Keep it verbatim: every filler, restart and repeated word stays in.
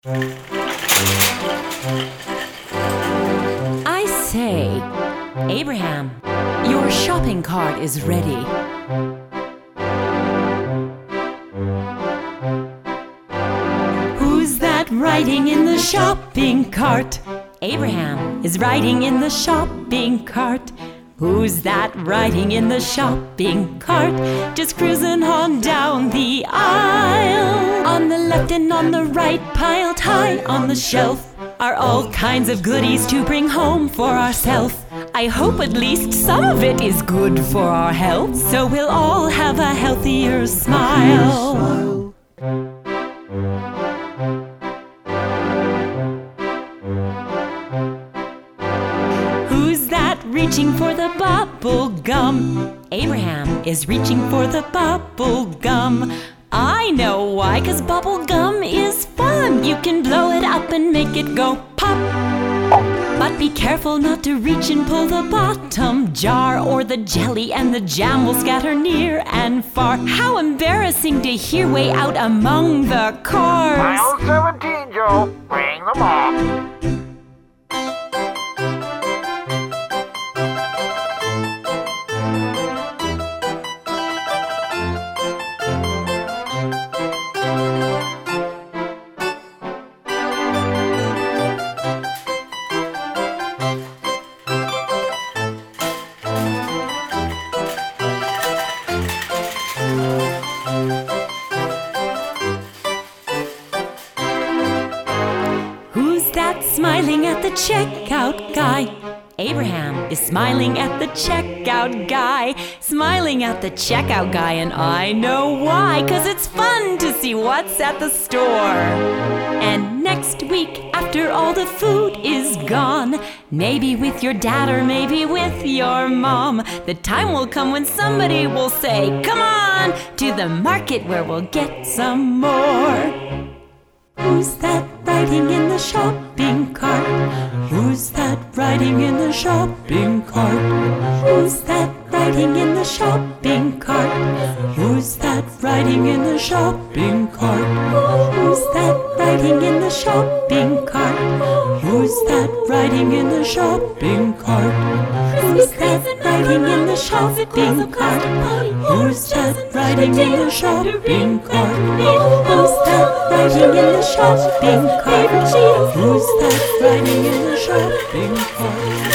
I say, Abraham, your shopping cart is ready. Who's that riding in the shopping cart? Abraham is riding in the shopping cart. Who's that riding in the shopping cart? Just cruising on down the aisle. On the left and on the right, piled high on the shelf, are all kinds of goodies to bring home for ourselves. I hope at least some of it is good for our health, so we'll all have a healthier smile. Who's that reaching for the bubble gum? Abraham is reaching for the bubble gum. I know why, 'cause bubble gum is fun. You can blow it up and make it go pop. But be careful not to reach and pull the bottom jar, or the jelly and the jam will scatter near and far. How embarrassing to hear way out among the cars. Mile seventeen, Joe. Bring them off. Smiling at the checkout guy. Abraham is smiling at the checkout guy. Smiling at the checkout guy, and I know why, 'cause it's fun to see what's at the store. And next week, after all the food is gone, maybe with your dad or maybe with your mom, the time will come when somebody will say, "Come on to the market where we'll get some more." Who's that riding in the shopping cart? Who's that riding in the shopping cart? Who's that riding in the shopping cart? Who's that riding in the shopping cart? Who's that riding in the shopping cart? Who's that riding in the shopping cart? Who's that riding in the shopping cart? Who's that riding in the shopping cart? Who's that riding in the shopping cart? Who's that riding in the shopping cart?